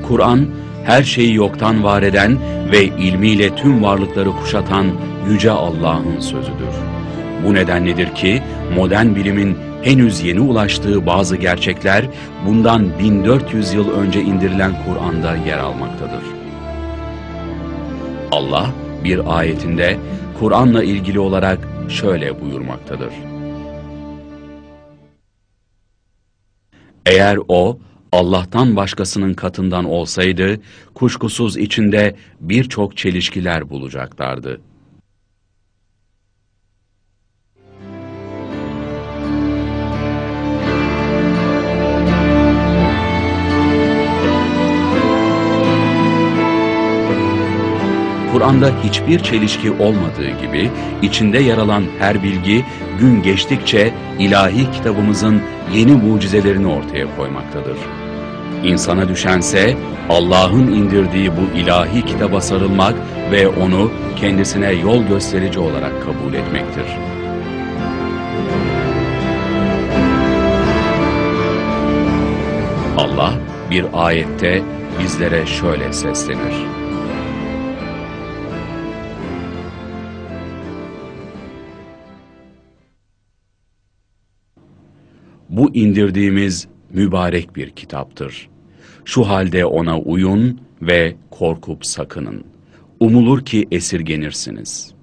Kur'an, her şeyi yoktan var eden ve ilmiyle tüm varlıkları kuşatan Yüce Allah'ın sözüdür. Bu nedenledir ki modern bilimin henüz yeni ulaştığı bazı gerçekler bundan 1400 yıl önce indirilen Kur'an'da yer almaktadır. Allah bir ayetinde Kur'an'la ilgili olarak şöyle buyurmaktadır. Eğer o Allah'tan başkasının katından olsaydı, kuşkusuz içinde birçok çelişkiler bulacaklardı. Kur'an'da hiçbir çelişki olmadığı gibi, içinde yer alan her bilgi, gün geçtikçe ilahi kitabımızın yeni mucizelerini ortaya koymaktadır. İnsana düşense, Allah'ın indirdiği bu ilahi kitaba sarılmak ve onu kendisine yol gösterici olarak kabul etmektir. Allah bir ayette bizlere şöyle seslenir. Bu indirdiğimiz mübarek bir kitaptır. Şu halde ona uyun ve korkup sakının. Umulur ki esirgenirsiniz.